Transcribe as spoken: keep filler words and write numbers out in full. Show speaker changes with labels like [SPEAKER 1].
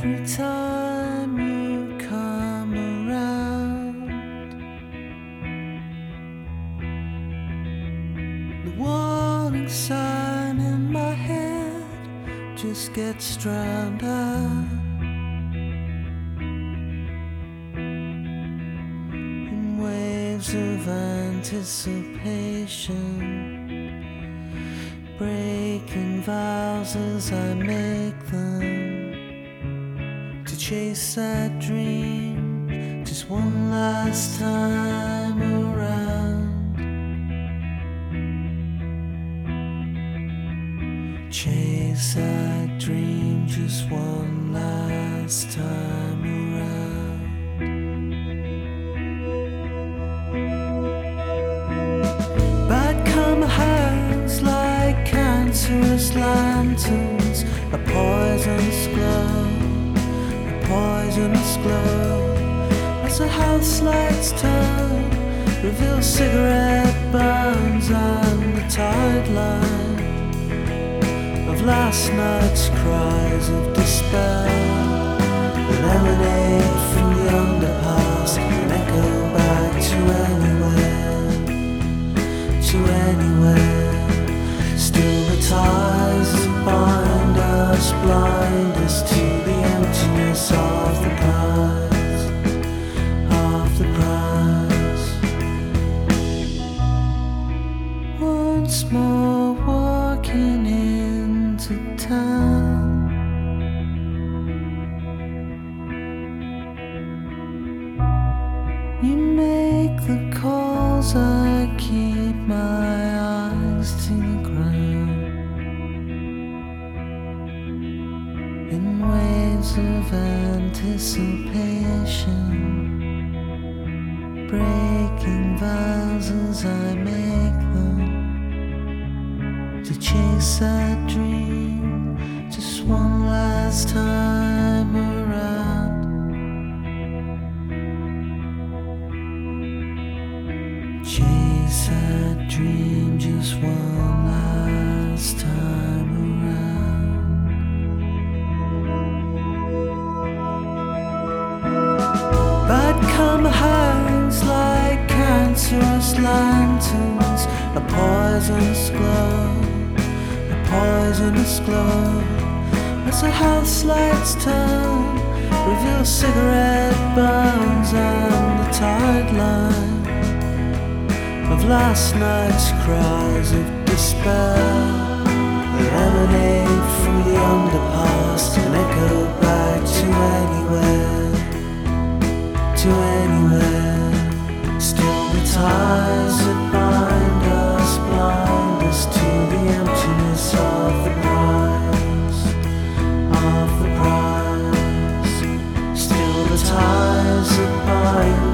[SPEAKER 1] Every time you come around, the warning sign in my head just gets drowned out in waves of anticipation, breaking vows as I make them to chase that dream just one last time around. Chase that dream just one last time around. Bad karma hangs like cancerous lanterns, a poisonous glow, a poisonous glow. As the house lights turn, reveal cigarette burns and the tide line of last night's cries of despair that emanate from the underpass and echo back to anywhere, to anywhere. Still the ties that bind us, blind us to the emptiness of the prize, of the prize. Once more walking into town, you make the calls, I keep my eyes to the ground. In waves of anticipation, breaking vows as I make them to chase that dream just one last time around. Chase that dream just one last time around. Bad karma hangs like cancerous lanterns, a poisonous glow, a poisonous glow. As the house lights turn, reveal cigarette burns and the tide line of last night's cries of despair that emanate from the underpass and echo back to anywhere, to anywhere. Still the ties that bind us, blind us to the emptiness of the prize, of the prize. Still the ties that bind